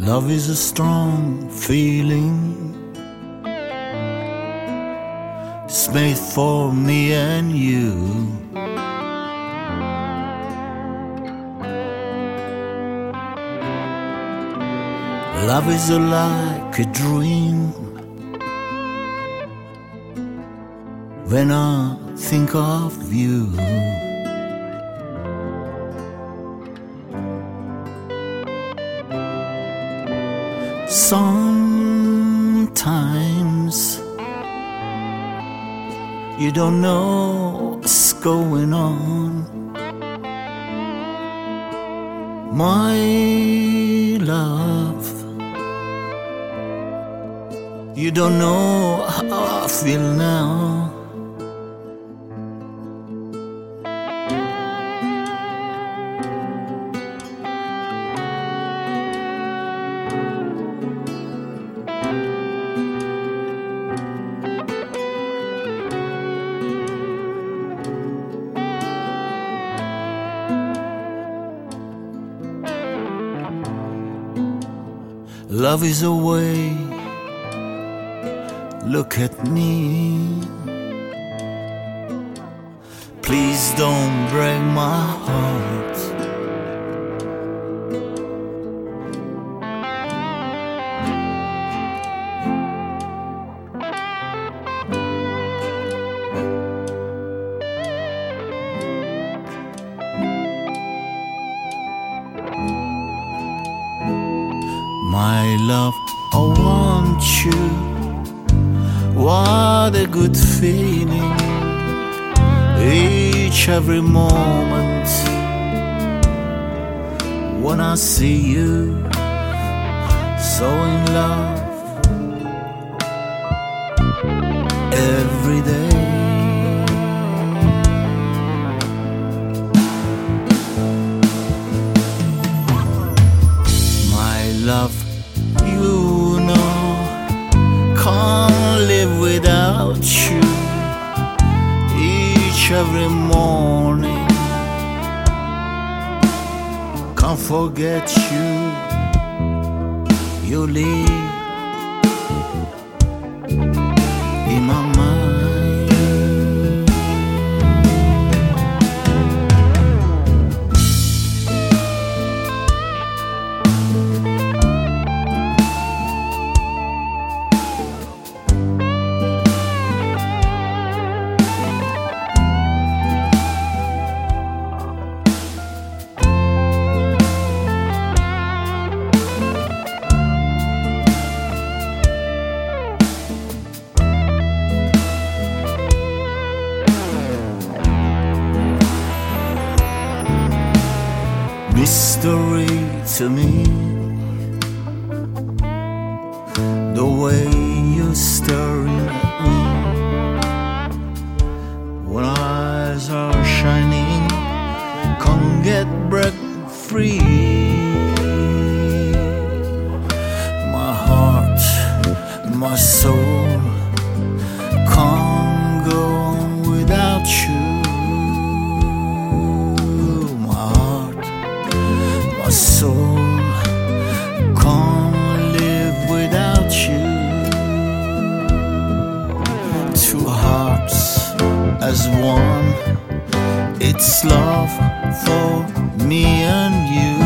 Love is a strong feeling. It's made for me and you. Love is like a dream. When I think of you, sometimes you don't know what's going on, my love. You don't know how I feel now. Love is a way, look at me. Please don't break my heart. My love, I want you. What a good feeling. Each every moment when I see you, so in love every day. My love, you know, can't live without you. Each every morning, can't forget you. You live in my mind. Mystery to me, the way you're staring at me when eyes are shining, can't get breath free. My heart, my soul can't go on without you. My soul can't live without you. Two hearts as one, it's love for me and you.